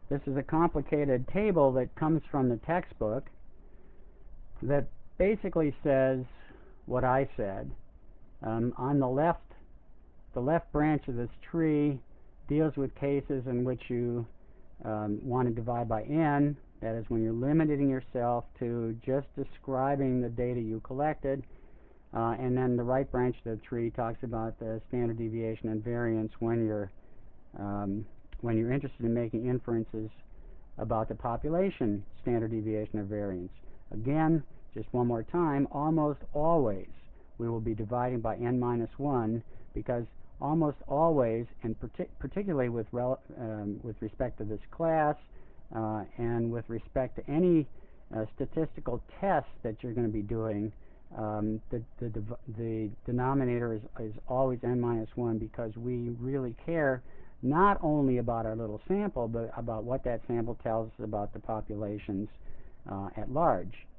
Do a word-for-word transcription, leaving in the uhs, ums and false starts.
This is a complicated table that comes from the textbook that basically says what I said. Um, on the left, the left branch of this tree deals with cases in which you um, want to divide by n. That is when you're limiting yourself to just describing the data you collected. Uh, and then the right branch of the tree talks about the standard deviation and variance when you're um, when you're interested in making inferences about the population standard deviation or variance. Again, just one more time, almost always we will be dividing by n minus one, because almost always, and partic particularly with, rel um, with respect to this class uh, and with respect to any uh, statistical tests that you're going to be doing, um, the, the, the denominator is, is always n minus one, because we really care not only about our little sample, but about what that sample tells us about the populations uh, at large.